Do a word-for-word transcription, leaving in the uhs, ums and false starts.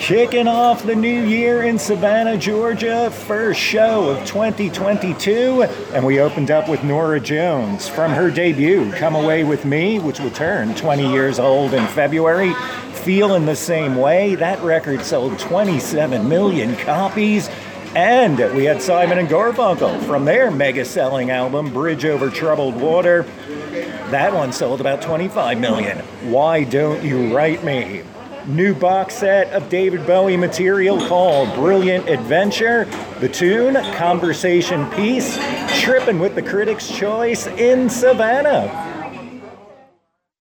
Kicking off the new year in Savannah, Georgia, first show of twenty twenty-two, and we opened up with Norah Jones from her debut, Come Away With Me, which will turn twenty years old in February. Feeling the Same Way, that record sold twenty-seven million copies. And we had Simon and Garfunkel from their mega-selling album, Bridge Over Troubled Water. That one sold about twenty-five million. Why Don't You Write Me? New box set of David Bowie material called Brilliant Adventure. The tune, Conversation Piece, tripping with the Critics' Choice in Savannah.